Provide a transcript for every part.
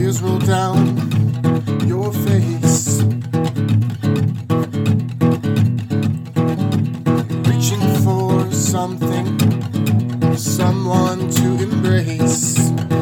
tears roll down your face. Reaching for something, someone to embrace.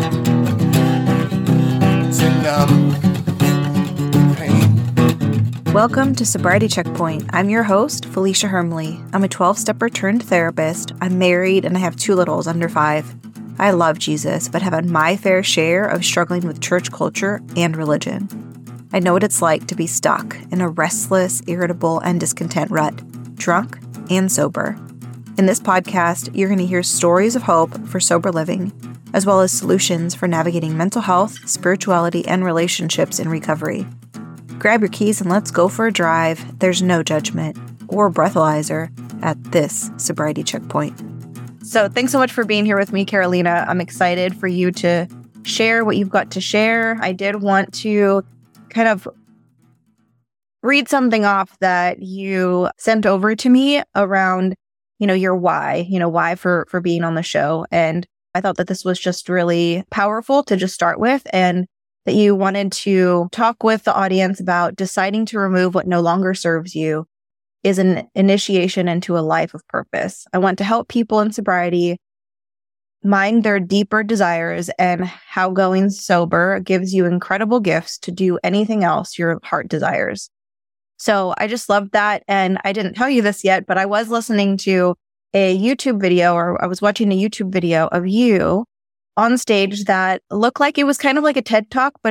To numb the pain. Welcome to Sobriety Checkpoint. I'm your host, Felicia Hermley. I'm a 12-stepper turned therapist. I'm married and I have 2 littles under 5. I love Jesus, but have had my fair share of struggling with church culture and religion. I know what it's like to be stuck in a restless, irritable, and discontent rut, drunk and sober. In this podcast, you're going to hear stories of hope for sober living, as well as solutions for navigating mental health, spirituality, and relationships in recovery. Grab your keys and let's go for a drive. There's no judgment or breathalyzer at this Sobriety Checkpoint. So thanks so much for being here with me, Carolina. I'm excited for you to share what you've got to share. I did want to kind of read something off that you sent over to me around, your why for being on the show. And I thought that this was just really powerful to just start with, and that you wanted to talk with the audience about deciding to remove what no longer serves you is an initiation into a life of purpose. I want to help people in sobriety mind their deeper desires and how going sober gives you incredible gifts to do anything else your heart desires. So I just loved that. And I didn't tell you this yet, but I was listening to a YouTube video, or I was watching a YouTube video of you on stage that looked like it was kind of like a TED Talk, but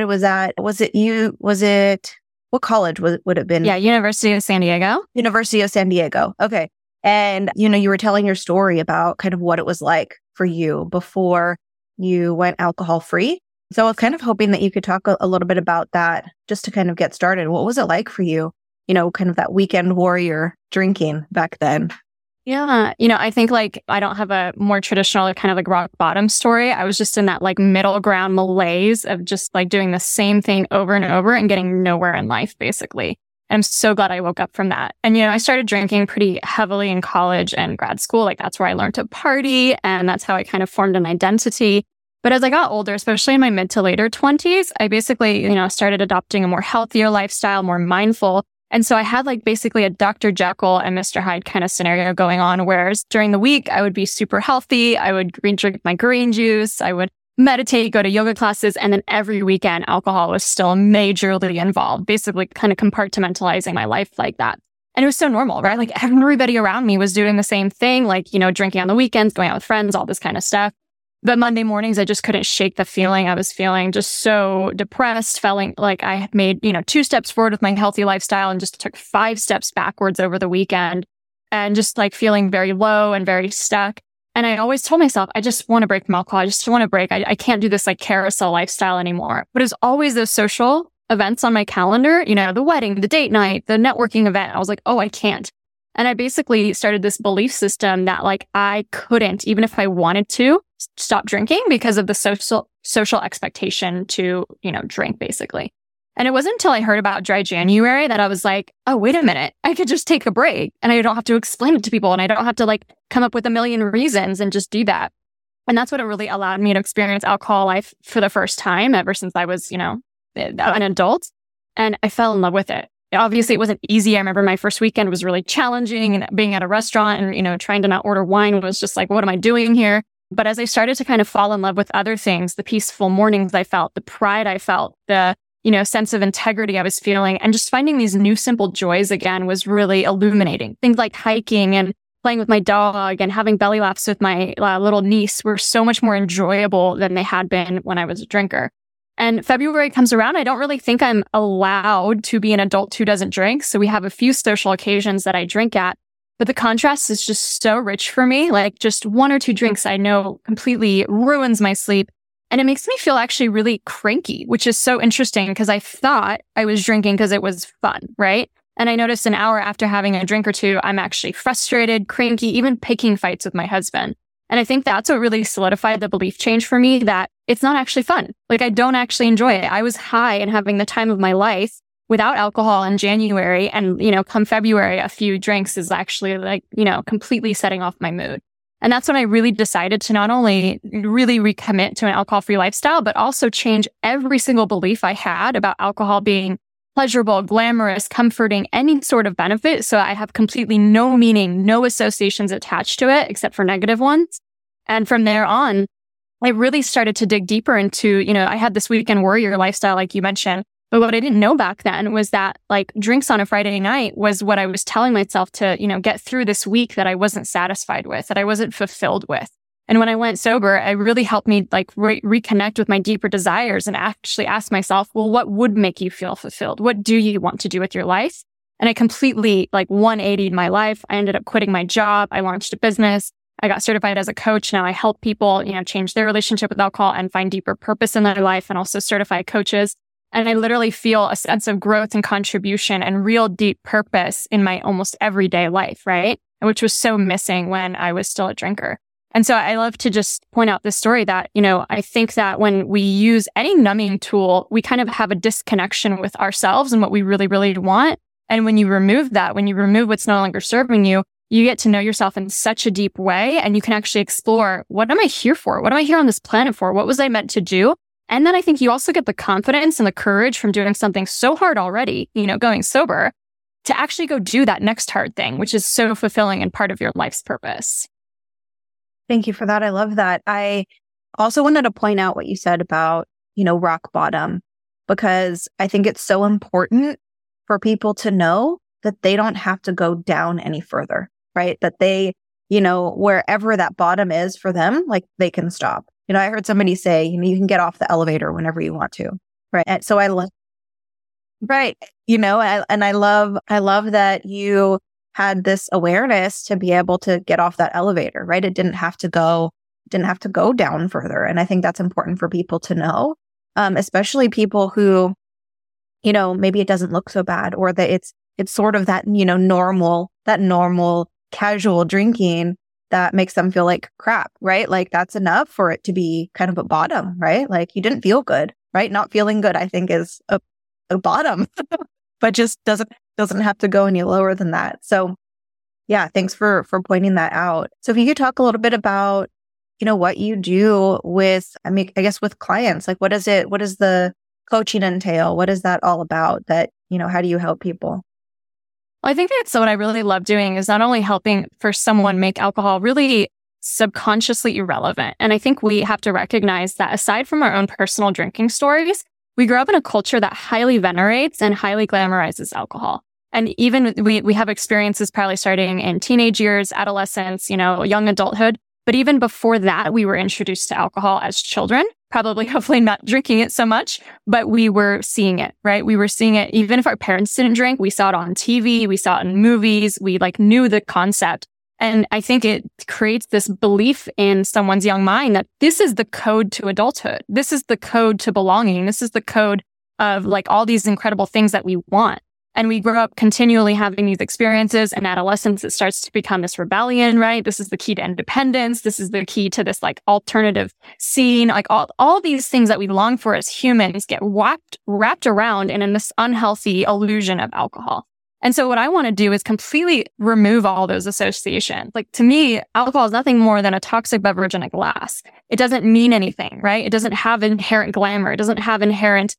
what college would it have been? Yeah, University of San Diego. University of San Diego. Okay. And, you were telling your story about kind of what it was like for you before you went alcohol free. So I was kind of hoping that you could talk a little bit about that just to kind of get started. What was it like for you? Kind of that weekend warrior drinking back then. Yeah. I think I don't have a more traditional kind of rock bottom story. I was just in that middle ground malaise of just doing the same thing over and over and getting nowhere in life, basically. And I'm so glad I woke up from that. And, I started drinking pretty heavily in college and grad school. That's where I learned to party, and that's how I kind of formed an identity. But as I got older, especially in my mid to later 20s, I basically, started adopting a more healthier lifestyle, more mindful. And so I had basically a Dr. Jekyll and Mr. Hyde kind of scenario going on, whereas during the week, I would be super healthy. I would drink my green juice. I would meditate, go to yoga classes. And then every weekend, alcohol was still majorly involved, basically kind of compartmentalizing my life like that. And it was so normal, right? Everybody around me was doing the same thing, drinking on the weekends, going out with friends, all this kind of stuff. But Monday mornings, I just couldn't shake the feeling. I was feeling just so depressed, feeling like I had made, 2 steps forward with my healthy lifestyle and just took 5 steps backwards over the weekend, and just feeling very low and very stuck. And I always told myself, I just want to break from alcohol. I just want to break. I can't do this carousel lifestyle anymore. But it was always those social events on my calendar, the wedding, the date night, the networking event. I was like, oh, I can't. And I basically started this belief system that I couldn't, even if I wanted to, stop drinking because of the social expectation to, drink basically. And it wasn't until I heard about Dry January that I was like, oh, wait a minute, I could just take a break and I don't have to explain it to people, and I don't have to come up with a million reasons and just do that. And that's what it really allowed me to experience alcohol life for the first time ever since I was, an adult. And I fell in love with it. Obviously, it wasn't easy. I remember my first weekend was really challenging, and being at a restaurant and, trying to not order wine was just what am I doing here? But as I started to kind of fall in love with other things, the peaceful mornings I felt, the pride I felt, the, sense of integrity I was feeling, and just finding these new simple joys again was really illuminating. Things like hiking and playing with my dog and having belly laughs with my little niece were so much more enjoyable than they had been when I was a drinker. And February comes around, I don't really think I'm allowed to be an adult who doesn't drink. So we have a few social occasions that I drink at, but the contrast is just so rich for me. Just 1 or 2 drinks I know completely ruins my sleep. And it makes me feel actually really cranky, which is so interesting because I thought I was drinking because it was fun, right? And I noticed an hour after having a drink or 2, I'm actually frustrated, cranky, even picking fights with my husband. And I think that's what really solidified the belief change for me, that it's not actually fun. I don't actually enjoy it. I was high and having the time of my life without alcohol in January. And, come February, a few drinks is actually completely setting off my mood. And that's when I really decided to not only really recommit to an alcohol-free lifestyle, but also change every single belief I had about alcohol being pleasurable, glamorous, comforting, any sort of benefit. So I have completely no meaning, no associations attached to it, except for negative ones. And from there on, I really started to dig deeper into, I had this weekend warrior lifestyle, like you mentioned. But what I didn't know back then was that like drinks on a Friday night was what I was telling myself to, get through this week that I wasn't satisfied with, that I wasn't fulfilled with. And when I went sober, it really helped me like reconnect with my deeper desires and actually ask myself, well, what would make you feel fulfilled? What do you want to do with your life? And I completely like 180'd my life. I ended up quitting my job. I launched a business. I got certified as a coach. Now I help people, change their relationship with alcohol and find deeper purpose in their life, and also certify coaches. And I literally feel a sense of growth and contribution and real deep purpose in my almost everyday life, right? Which was so missing when I was still a drinker. And so I love to just point out this story that, I think that when we use any numbing tool, we kind of have a disconnection with ourselves and what we really, really want. And when you remove that, when you remove what's no longer serving you, you get to know yourself in such a deep way, and you can actually explore, what am I here for? What am I here on this planet for? What was I meant to do? And then I think you also get the confidence and the courage from doing something so hard already, going sober, to actually go do that next hard thing, which is so fulfilling and part of your life's purpose. Thank you for that. I love that. I also wanted to point out what you said about, rock bottom, because I think it's so important for people to know that they don't have to go down any further, right? That they, wherever that bottom is for them, like they can stop. I heard somebody say, you can get off the elevator whenever you want to, right? And so I love, right. I love that you had this awareness to be able to get off that elevator, right? It didn't have to go down further. And I think that's important for people to know, especially people who, maybe it doesn't look so bad, or that it's sort of that, normal casual drinking that makes them feel like crap, right? Like that's enough for it to be kind of a bottom, right? Like you didn't feel good, right? Not feeling good, I think, is a bottom, but just doesn't have to go any lower than that. So yeah, thanks for pointing that out. So if you could talk a little bit about, what you do with, I guess with clients, like what does the coaching entail? What is that all about? That, how do you help people? Well, I think that's what I really love doing, is not only helping for someone make alcohol really subconsciously irrelevant. And I think we have to recognize that aside from our own personal drinking stories, we grew up in a culture that highly venerates and highly glamorizes alcohol. And even we have experiences probably starting in teenage years, adolescence, young adulthood. But even before that, we were introduced to alcohol as children, probably hopefully not drinking it so much, but we were seeing it, right? We were seeing it. Even if our parents didn't drink, we saw it on TV, we saw it in movies, we knew the concept. And I think it creates this belief in someone's young mind that this is the code to adulthood. This is the code to belonging. This is the code of all these incredible things that we want. And we grow up continually having these experiences. In adolescence, it starts to become this rebellion, right? This is the key to independence. This is the key to this alternative scene. All these things that we long for as humans get wrapped around in this unhealthy illusion of alcohol. And so what I want to do is completely remove all those associations. To me, alcohol is nothing more than a toxic beverage in a glass. It doesn't mean anything, right? It doesn't have inherent glamour. It doesn't have inherent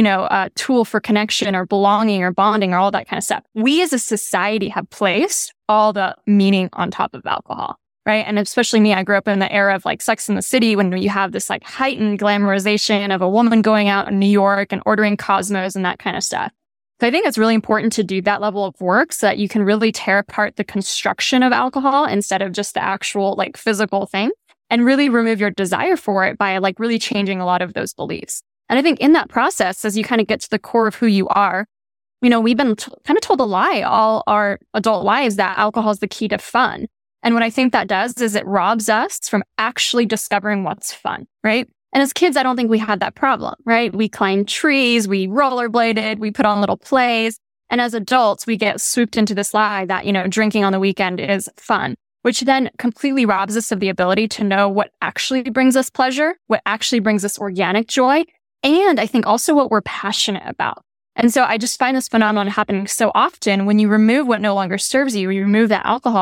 tool for connection or belonging or bonding or all that kind of stuff. We as a society have placed all the meaning on top of alcohol, right? And especially me, I grew up in the era of Sex and the City, when you have this heightened glamorization of a woman going out in New York and ordering Cosmos and that kind of stuff. So I think it's really important to do that level of work so that you can really tear apart the construction of alcohol instead of just the actual physical thing, and really remove your desire for it by really changing a lot of those beliefs. And I think in that process, as you kind of get to the core of who you are, we've been kind of told a lie all our adult lives that alcohol is the key to fun. And what I think that does is it robs us from actually discovering what's fun, right? And as kids, I don't think we had that problem, right? We climbed trees, we rollerbladed, we put on little plays. And as adults, we get swooped into this lie that, drinking on the weekend is fun, which then completely robs us of the ability to know what actually brings us pleasure, what actually brings us organic joy, and I think also what we're passionate about. And so I just find this phenomenon happening so often. When you remove what no longer serves you, you remove that alcohol,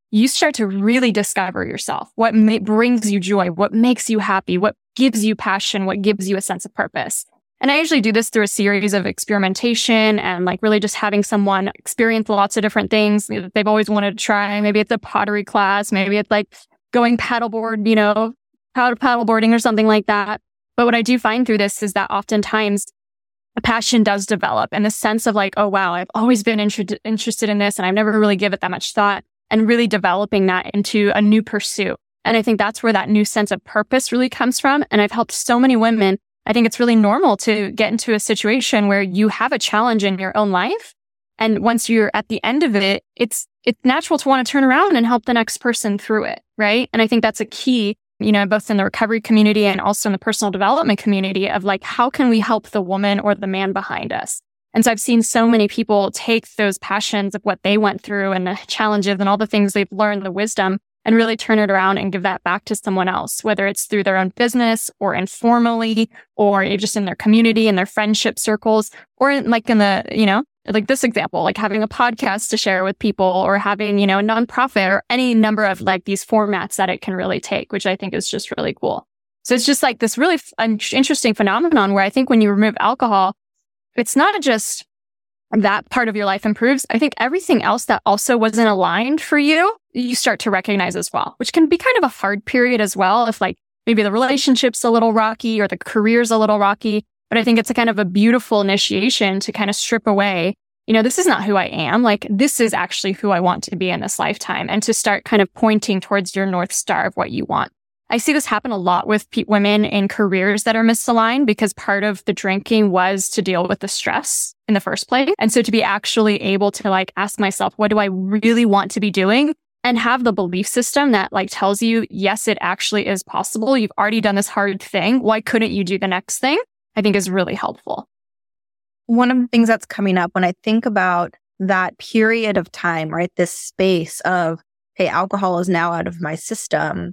you start to really discover yourself, what brings you joy, what makes you happy, what gives you passion, what gives you a sense of purpose. And I usually do this through a series of experimentation and like really just having someone experience lots of different things that they've always wanted to try. Maybe it's a pottery class, maybe it's like going paddleboard, paddleboarding or something like that. But what I do find through this is that oftentimes a passion does develop, and the sense of like, oh wow, I've always been interested in this and I've never really given it that much thought, and really developing that into a new pursuit. And I think that's where that new sense of purpose really comes from. And I've helped so many women. I think it's really normal to get into a situation where you have a challenge in your own life. And once you're at the end of it, it's natural to want to turn around and help the next person through it, right? And I think that's a key, both in the recovery community and also in the personal development community of like, how can we help the woman or the man behind us? And so I've seen so many people take those passions of what they went through and the challenges and all the things they've learned, the wisdom, and really turn it around and give that back to someone else, whether it's through their own business or informally, or just in their community and their friendship circles, or in the, like this example, like having a podcast to share with people, or having, a nonprofit, or any number of like these formats that it can really take, which I think is just really cool. So it's just like this really interesting phenomenon where I think when you remove alcohol, it's not just that part of your life improves. I think everything else that also wasn't aligned for you, you start to recognize as well, which can be kind of a hard period as well. If like maybe the relationship's a little rocky or the career's a little rocky, but I think it's a kind of a beautiful initiation to kind of strip away, this is not who I am. Like this is actually who I want to be in this lifetime, and to start kind of pointing towards your North Star of what you want. I see this happen a lot with women in careers that are misaligned, because part of the drinking was to deal with the stress in the first place. And so to be actually able to like ask myself, what do I really want to be doing? And have the belief system that like tells you, yes, it actually is possible. You've already done this hard thing. Why couldn't you do the next thing? I think is really helpful. One of the things that's coming up when I think about that period of time, right? This space of, hey, alcohol is now out of my system.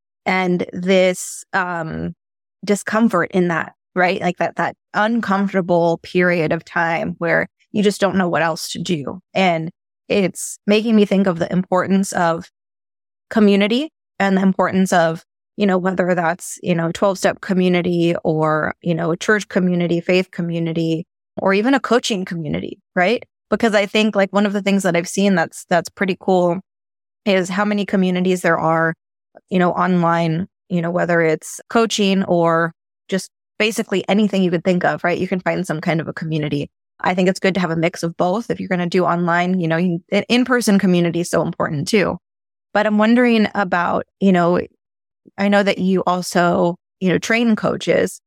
And this discomfort in that, right? Like that uncomfortable period of time where you just don't know what else to do. And it's making me think of the importance of community and the importance of, whether that's, 12-step community or, a church community, faith community, or even a coaching community, right? Because I think like one of the things that I've seen that's pretty cool is how many communities there are, online, whether it's coaching or just basically anything you could think of, right? You can find some kind of a community. I think it's good to have a mix of both. If you're going to do online, in-person community is so important too. But I'm wondering about, I know that you also, train coaches.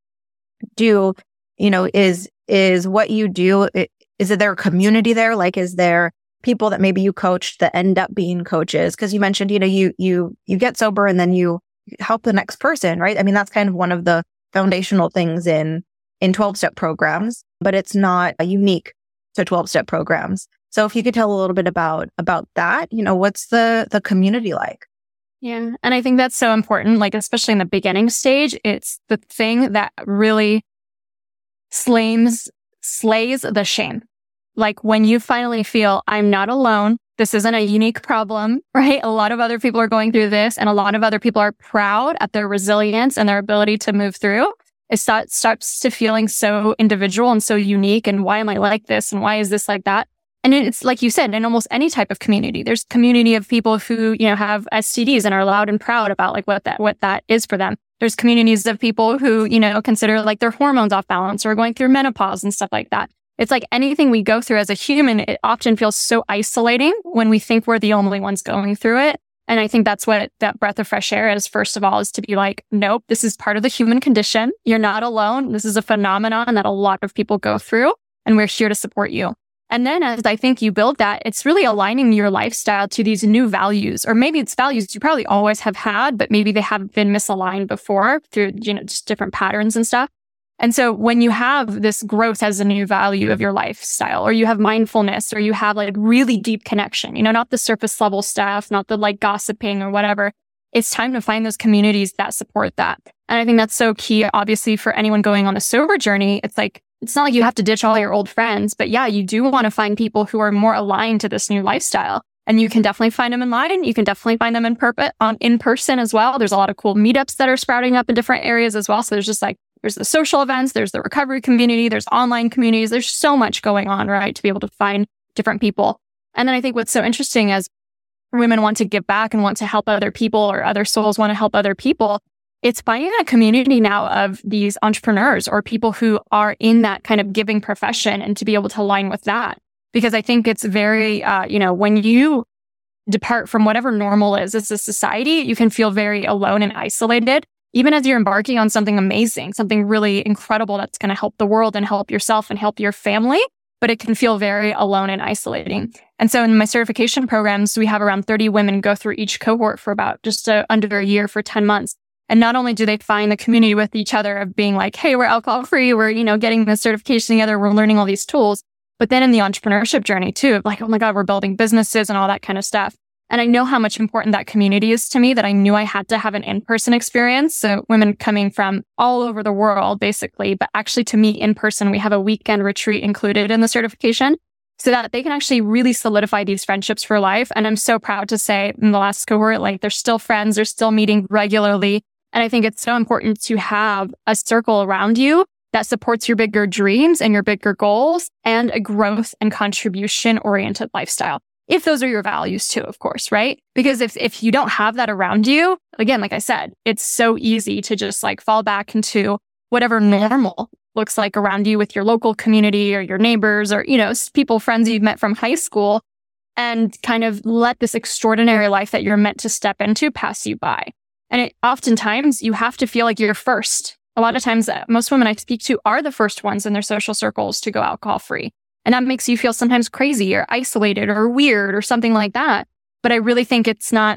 Is what you do, is there a community there? Like, is there people that maybe you coached that end up being coaches? Because you mentioned, you get sober and then you help the next person, right? I mean, that's kind of one of the foundational things in 12-step programs, but it's not unique to 12-step programs. So if you could tell a little bit about that, what's the community like? Yeah. And I think that's so important, like, especially in the beginning stage, it's the thing that really slays the shame. Like when you finally feel I'm not alone, this isn't a unique problem, right? A lot of other people are going through this, and a lot of other people are proud at their resilience and their ability to move through. It starts to feeling so individual and so unique. And why am I like this? And why is this like that? And it's like you said, in almost any type of community, there's community of people who, have STDs and are loud and proud about like what that is for them. There's communities of people who, consider like their hormones off balance or going through menopause and stuff like that. It's like anything we go through as a human, it often feels so isolating when we think we're the only ones going through it. And I think that's what that breath of fresh air is, first of all, is to be like, nope, this is part of the human condition. You're not alone. This is a phenomenon that a lot of people go through, and we're here to support you. And then as I think you build that, it's really aligning your lifestyle to these new values, or maybe it's values you probably always have had, but maybe they have been misaligned before through, just different patterns and stuff. And so when you have this growth as a new value of your lifestyle, or you have mindfulness, or you have like really deep connection, not the surface level stuff, not the like gossiping or whatever, it's time to find those communities that support that. And I think that's so key, obviously, for anyone going on the sober journey. It's like, it's not like you have to ditch all your old friends, but yeah, you do want to find people who are more aligned to this new lifestyle. And you can definitely find them online. You can definitely find them in person as well. There's a lot of cool meetups that are sprouting up in different areas as well. So there's just like, there's the social events, there's the recovery community, there's online communities. There's so much going on, right? To be able to find different people. And then I think what's so interesting as women want to give back and want to help other people, or other souls want to help other people, it's finding a community now of these entrepreneurs or people who are in that kind of giving profession, and to be able to align with that. Because I think it's very, when you depart from whatever normal is as a society, you can feel very alone and isolated, even as you're embarking on something amazing, something really incredible that's going to help the world and help yourself and help your family. But it can feel very alone and isolating. And so in my certification programs, we have around 30 women go through each cohort for about just under a year, for 10 months. And not only do they find the community with each other of being like, hey, we're alcohol free, we're, getting the certification together, we're learning all these tools, but then in the entrepreneurship journey too, of like, oh my God, we're building businesses and all that kind of stuff. And I know how much important that community is to me, that I knew I had to have an in-person experience. So women coming from all over the world, basically, but actually to meet in person. We have a weekend retreat included in the certification so that they can actually really solidify these friendships for life. And I'm so proud to say in the last cohort, like, they're still friends, they're still meeting regularly. And I think it's so important to have a circle around you that supports your bigger dreams and your bigger goals, and a growth and contribution oriented lifestyle. If those are your values too, of course, right? Because if you don't have that around you, again, like I said, it's so easy to just like fall back into whatever normal looks like around you with your local community or your neighbors or, people, friends you've met from high school, and kind of let this extraordinary life that you're meant to step into pass you by. And oftentimes you have to feel like you're first. A lot of times, most women I speak to are the first ones in their social circles to go alcohol free. And that makes you feel sometimes crazy or isolated or weird or something like that. But I really think it's not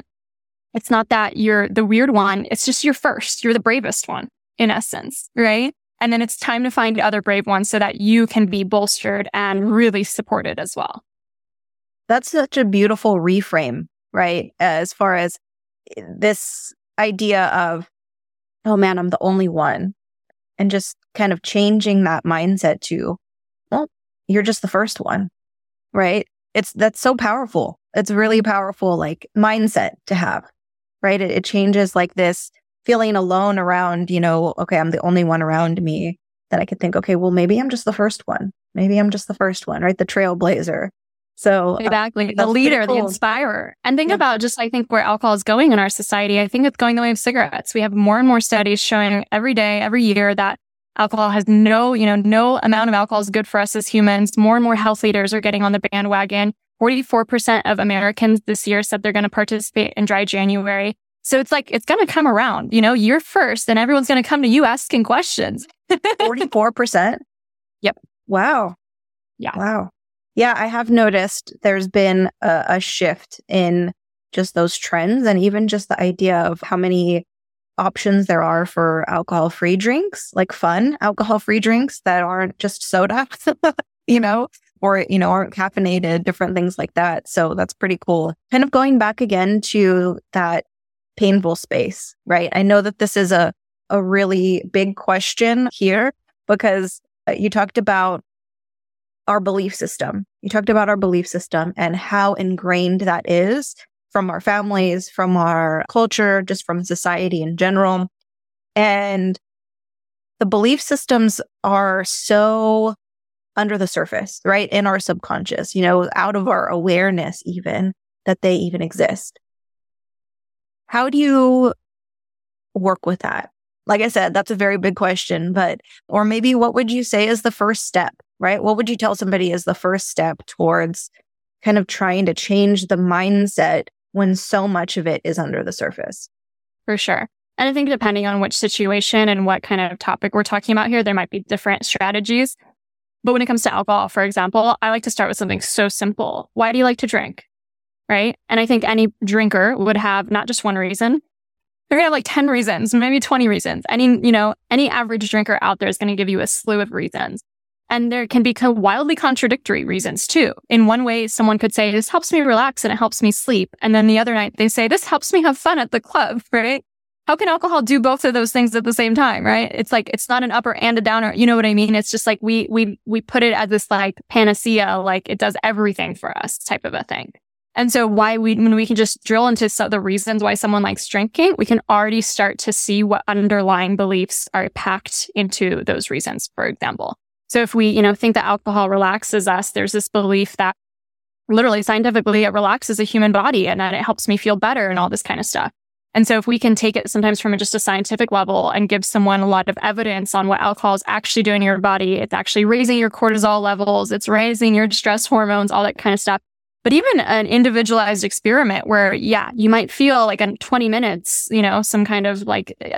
that you're the weird one. It's just you're first. You're the bravest one, in essence, right? And then it's time to find other brave ones so that you can be bolstered and really supported as well. That's such a beautiful reframe, right? As far as this idea of, oh man, I'm the only one. And just kind of changing that mindset to, well, you're just the first one, right? That's so powerful. It's really powerful, like, mindset to have, right? It changes like this feeling alone around, okay, I'm the only one around me, that I could think, okay, well, maybe I'm just the first one. Maybe I'm just the first one, right? The trailblazer. So exactly. The leader, cool. The inspirer. And think about just, I think, where alcohol is going in our society. I think it's going the way of cigarettes. We have more and more studies showing every day, every year, that alcohol has no amount of alcohol is good for us as humans. More and more health leaders are getting on the bandwagon. 44% of Americans this year said they're going to participate in Dry January. So it's like, it's going to come around, you're first and everyone's going to come to you asking questions. 44%? Yep. Wow. Yeah. Wow. Yeah, I have noticed there's been a shift in just those trends, and even just the idea of how many options there are for alcohol-free drinks, like fun alcohol-free drinks that aren't just soda, or, aren't caffeinated, different things like that. So that's pretty cool. Kind of going back again to that painful space, right? I know that this is a really big question here, because you talked about our belief system. You talked about our belief system and how ingrained that is from our families, from our culture, just from society in general. And the belief systems are so under the surface, right? In our subconscious, out of our awareness even, that they even exist. How do you work with that? Like I said, that's a very big question, or maybe what would you say is the first step, right? What would you tell somebody is the first step towards kind of trying to change the mindset when so much of it is under the surface? For sure. And I think depending on which situation and what kind of topic we're talking about here, there might be different strategies. But when it comes to alcohol, for example, I like to start with something so simple. Why do you like to drink? Right? And I think any drinker would have not just one reason. They're going to have like 10 reasons, maybe 20 reasons. Any average drinker out there is going to give you a slew of reasons. And there can be wildly contradictory reasons too. In one way, someone could say, this helps me relax and it helps me sleep. And then the other night they say, this helps me have fun at the club, right? How can alcohol do both of those things at the same time, right? It's like, it's not an upper and a downer. You know what I mean? It's just like we put it as this like panacea, like it does everything for us type of a thing. And so when we can just drill into the reasons why someone likes drinking, we can already start to see what underlying beliefs are packed into those reasons, for example. So if we, think that alcohol relaxes us, there's this belief that literally scientifically it relaxes the human body and that it helps me feel better and all this kind of stuff. And so if we can take it sometimes from just a scientific level and give someone a lot of evidence on what alcohol is actually doing in your body, it's actually raising your cortisol levels, it's raising your stress hormones, all that kind of stuff. But even an individualized experiment where, you might feel like in 20 minutes, some kind of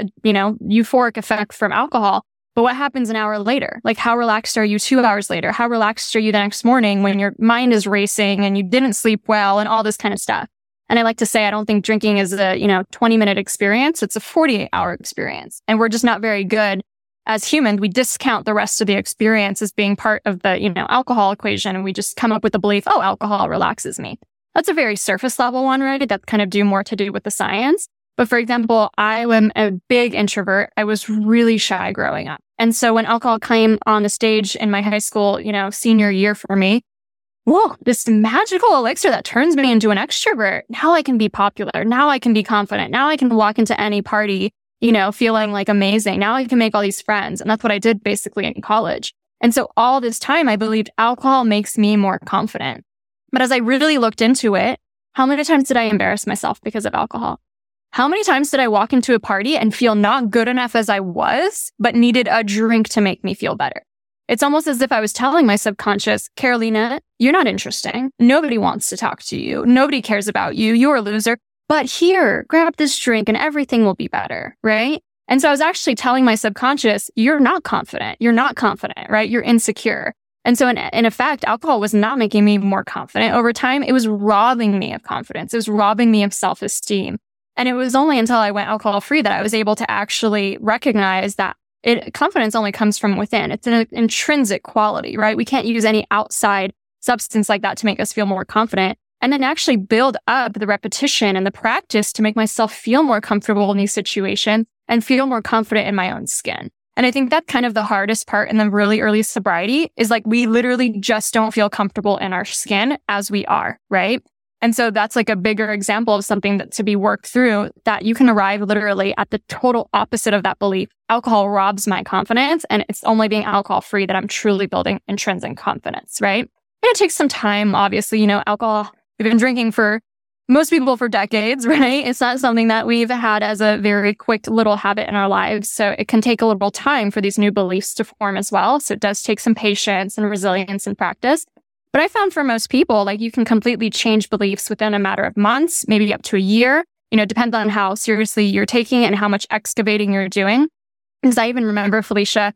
euphoric effect from alcohol. But what happens an hour later? Like, how relaxed are you 2 hours later? How relaxed are you the next morning when your mind is racing and you didn't sleep well and all this kind of stuff? And I like to say, I don't think drinking is a, 20-minute experience. It's a 48-hour experience. And we're just not very good as humans. We discount the rest of the experience as being part of the, alcohol equation. And we just come up with the belief, oh, alcohol relaxes me. That's a very surface level one, right? That kind of more to do with the science. But for example, I am a big introvert. I was really shy growing up. And so when alcohol came on the stage in my high school, senior year for me, whoa, this magical elixir that turns me into an extrovert. Now I can be popular. Now I can be confident. Now I can walk into any party, feeling like amazing. Now I can make all these friends. And that's what I did basically in college. And so all this time, I believed alcohol makes me more confident. But as I really looked into it, how many times did I embarrass myself because of alcohol? How many times did I walk into a party and feel not good enough as I was, but needed a drink to make me feel better? It's almost as if I was telling my subconscious, Carolina, you're not interesting. Nobody wants to talk to you. Nobody cares about you. You're a loser. But here, grab this drink and everything will be better, right? And so I was actually telling my subconscious, you're not confident. You're not confident, right? You're insecure. And so in effect, alcohol was not making me more confident over time. It was robbing me of confidence. It was robbing me of self-esteem. And it was only until I went alcohol-free that I was able to actually recognize that confidence only comes from within. It's an intrinsic quality, right? We can't use any outside substance like that to make us feel more confident. And then actually build up the repetition and the practice to make myself feel more comfortable in these situations and feel more confident in my own skin. And I think that's kind of the hardest part in the really early sobriety is like we literally just don't feel comfortable in our skin as we are, right? And so that's like a bigger example of something that to be worked through that you can arrive literally at the total opposite of that belief. Alcohol robs my confidence and it's only being alcohol free that I'm truly building intrinsic confidence, right? And it takes some time, obviously, alcohol, we've been drinking for most people for decades, right? It's not something that we've had as a very quick little habit in our lives. So it can take a little time for these new beliefs to form as well. So it does take some patience and resilience and practice. But I found for most people, like you can completely change beliefs within a matter of months, maybe up to a year. Depends on how seriously you're taking it and how much excavating you're doing. Because I even remember, Felicia,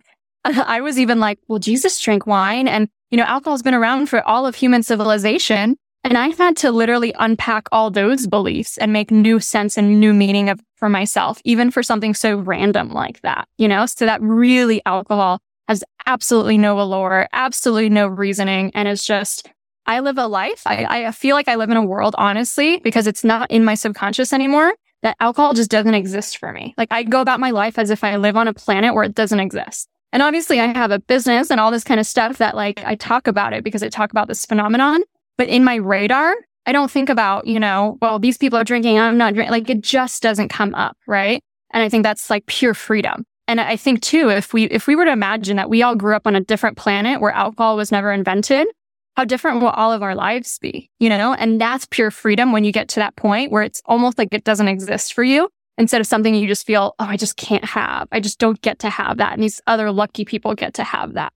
I was even like, well, Jesus drank wine and, alcohol's been around for all of human civilization. And I had to literally unpack all those beliefs and make new sense and new meaning for myself, even for something so random like that, so that really alcohol has absolutely no allure, absolutely no reasoning. And it's just, I live a life. I feel like I live in a world, honestly, because it's not in my subconscious anymore, that alcohol just doesn't exist for me. Like I go about my life as if I live on a planet where it doesn't exist. And obviously I have a business and all this kind of stuff that like I talk about it because I talk about this phenomenon. But in my radar, I don't think about, well, these people are drinking, I'm not drinking. Like it just doesn't come up, right? And I think that's like pure freedom. And I think too, if we were to imagine that we all grew up on a different planet where alcohol was never invented, how different will all of our lives be, And that's pure freedom when you get to that point where it's almost like it doesn't exist for you instead of something you just feel, oh, I just can't have. I just don't get to have that. And these other lucky people get to have that,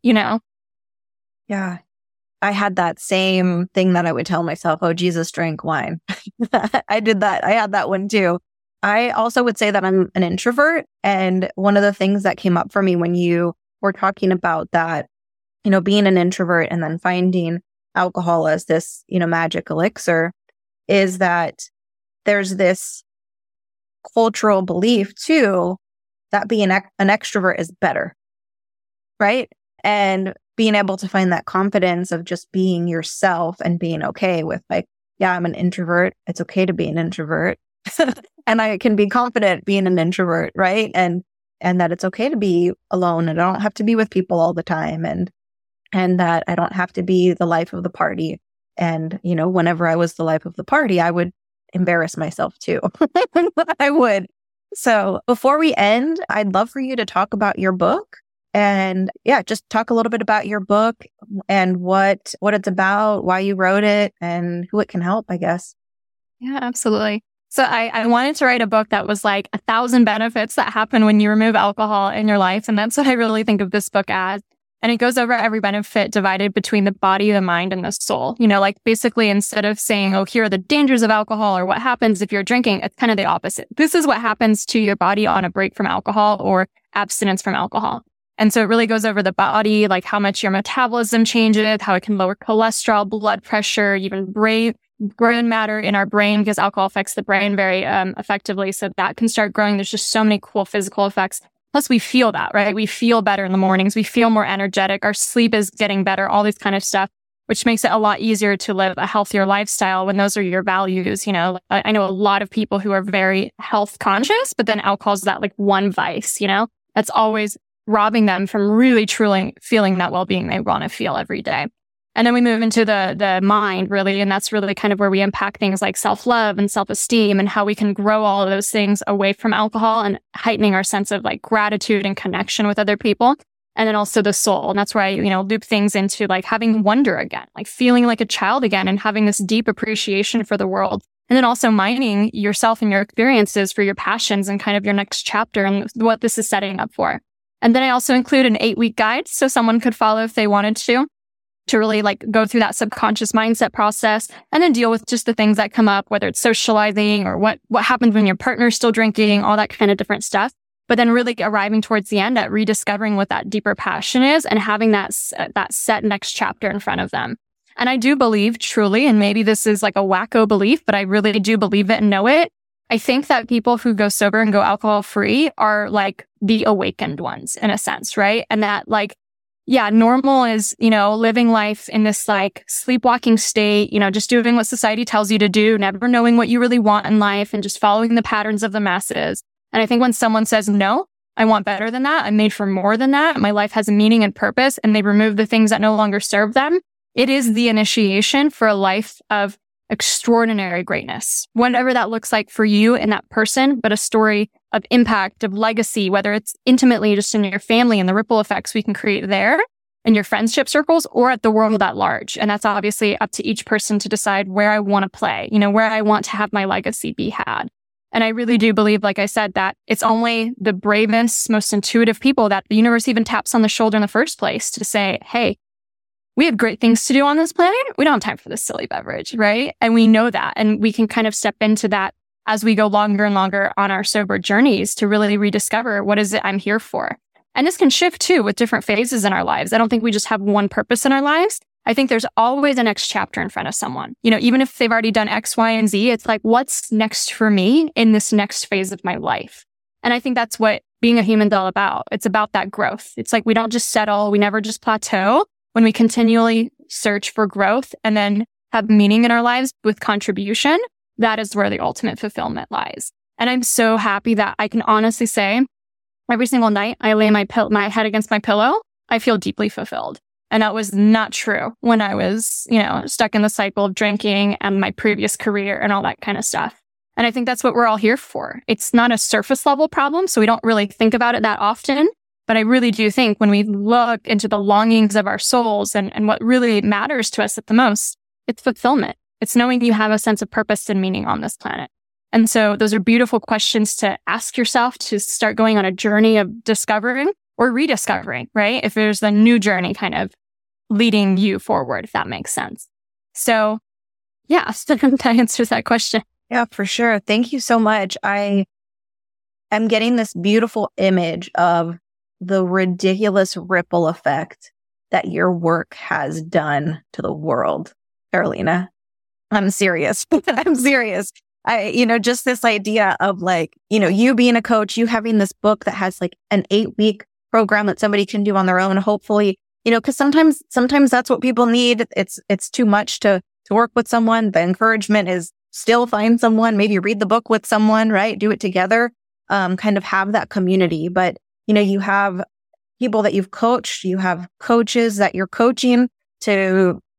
Yeah. I had that same thing that I would tell myself, oh, Jesus drank wine. I did that. I had that one too. I also would say that I'm an introvert. And one of the things that came up for me when you were talking about that, being an introvert and then finding alcohol as this, magic elixir is that there's this cultural belief too that being an extrovert is better, right? And being able to find that confidence of just being yourself and being okay with like, yeah, I'm an introvert. It's okay to be an introvert. And I can be confident being an introvert, right? And that it's okay to be alone and I don't have to be with people all the time and that I don't have to be the life of the party. And, whenever I was the life of the party, I would embarrass myself too. I would. So before we end, I'd love for you to talk about your book and just talk a little bit about your book and what it's about, why you wrote it, and who it can help, I guess. Yeah, absolutely. So I wanted to write a book that was like 1,000 benefits that happen when you remove alcohol in your life. And that's what I really think of this book as. And it goes over every benefit divided between the body, the mind, and the soul. Like basically instead of saying, oh, here are the dangers of alcohol or what happens if you're drinking, it's kind of the opposite. This is what happens to your body on a break from alcohol or abstinence from alcohol. And so it really goes over the body, like how much your metabolism changes, how it can lower cholesterol, blood pressure, even brain matter in our brain, because alcohol affects the brain very effectively. So that can start growing. There's just so many cool physical effects. Plus, we feel that, right? We feel better in the mornings. We feel more energetic. Our sleep is getting better, all this kind of stuff, which makes it a lot easier to live a healthier lifestyle when those are your values. I know a lot of people who are very health conscious, but then alcohol is that like one vice, that's always robbing them from really truly feeling that well-being they want to feel every day. And then we move into the mind, really. And that's really kind of where we unpack things like self-love and self-esteem and how we can grow all of those things away from alcohol and heightening our sense of like gratitude and connection with other people. And then also the soul. And that's where I, loop things into like having wonder again, like feeling like a child again and having this deep appreciation for the world. And then also mining yourself and your experiences for your passions and kind of your next chapter and what this is setting up for. And then I also include an 8-week guide so someone could follow if they wanted to really like go through that subconscious mindset process and then deal with just the things that come up, whether it's socializing or what happens when your partner's still drinking, all that kind of different stuff. But then really arriving towards the end at rediscovering what that deeper passion is and having that set next chapter in front of them. And I do believe truly, and maybe this is like a wacko belief, but I really do believe it and know it. I think that people who go sober and go alcohol free are like the awakened ones in a sense, right? And that like, normal is, living life in this like sleepwalking state, just doing what society tells you to do, never knowing what you really want in life and just following the patterns of the masses. And I think when someone says, no, I want better than that, I'm made for more than that, my life has a meaning and purpose, and they remove the things that no longer serve them, it is the initiation for a life of extraordinary greatness, whatever that looks like for you and that person, but a story of impact, of legacy, whether it's intimately just in your family and the ripple effects we can create there in your friendship circles or at the world at large. And that's obviously up to each person to decide where I want to play, where I want to have my legacy be had. And I really do believe, like I said, that it's only the bravest, most intuitive people that the universe even taps on the shoulder in the first place to say, hey, we have great things to do on this planet. We don't have time for this silly beverage, right? And we know that. And we can kind of step into that as we go longer and longer on our sober journeys to really rediscover what is it I'm here for. And this can shift too with different phases in our lives. I don't think we just have one purpose in our lives. I think there's always a next chapter in front of someone. Even if they've already done X, Y, and Z, it's like, what's next for me in this next phase of my life? And I think that's what being a human's all about. It's about that growth. It's like we don't just settle. We never just plateau. When we continually search for growth and then have meaning in our lives with contribution, that is where the ultimate fulfillment lies. And I'm so happy that I can honestly say every single night I lay my head against my pillow, I feel deeply fulfilled. And that was not true when I was, stuck in the cycle of drinking and my previous career and all that kind of stuff. And I think that's what we're all here for. It's not a surface level problem, so we don't really think about it that often. But I really do think when we look into the longings of our souls and what really matters to us at the most, it's fulfillment. It's knowing you have a sense of purpose and meaning on this planet. And so those are beautiful questions to ask yourself to start going on a journey of discovering or rediscovering, right? If there's a new journey kind of leading you forward, if that makes sense. So that answers that question. Yeah, for sure. Thank you so much. I am getting this beautiful image of the ridiculous ripple effect that your work has done to the world, Carolina. I'm serious. I'm serious. Just this idea of like, you being a coach, you having this book that has like an 8-week program that somebody can do on their own, hopefully, because sometimes that's what people need. It's too much to work with someone. The encouragement is still find someone, maybe read the book with someone, right? Do it together, kind of have that community. But you have people that you've coached, you have coaches that you're coaching to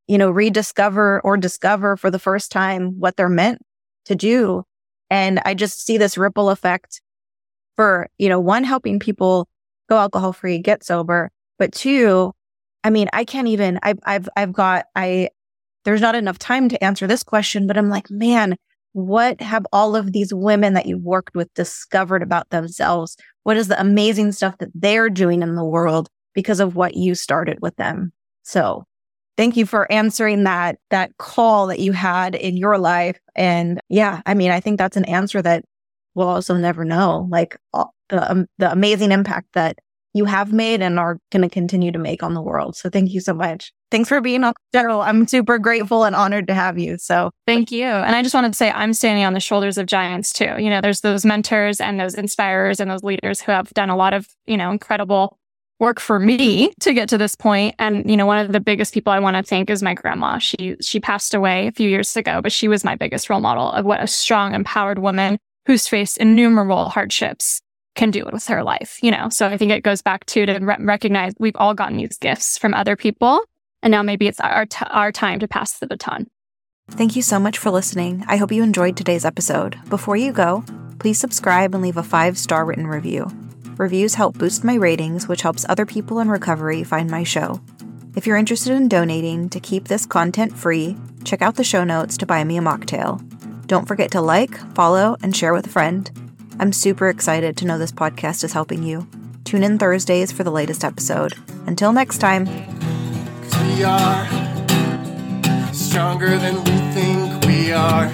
rediscover or discover for the first time what they're meant to do. And I just see this ripple effect for, one, helping people go alcohol free, get sober, but two, I can't even, there's not enough time to answer this question, but I'm like, man, what have all of these women that you've worked with discovered about themselves? What is the amazing stuff that they're doing in the world because of what you started with them? So thank you for answering that call that you had in your life. And yeah, I think that's an answer that we'll also never know, like the amazing impact that you have made and are going to continue to make on the world. So thank you so much. Thanks for being on General. I'm super grateful and honored to have you. So thank you. And I just wanted to say I'm standing on the shoulders of giants too. There's those mentors and those inspirers and those leaders who have done a lot of, incredible work for me to get to this point. And, one of the biggest people I want to thank is my grandma. She passed away a few years ago, but she was my biggest role model of what a strong, empowered woman who's faced innumerable hardships can do with her life, So I think it goes back to recognize we've all gotten these gifts from other people. And now maybe it's our time to pass the baton. Thank you so much for listening. I hope you enjoyed today's episode. Before you go, please subscribe and leave a 5-star written review. Reviews help boost my ratings, which helps other people in recovery find my show. If you're interested in donating to keep this content free, check out the show notes to buy me a mocktail. Don't forget to like, follow, and share with a friend. I'm super excited to know this podcast is helping you. Tune in Thursdays for the latest episode. Until next time. 'Cause we are stronger than we think we are.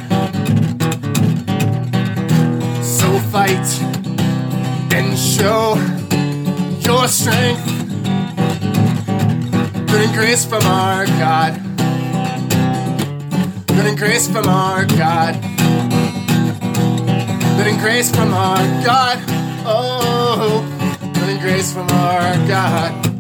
So fight and show your strength. Good and grace from our God. Good and grace from our God. Good and grace from our God. Oh, good and grace from our God.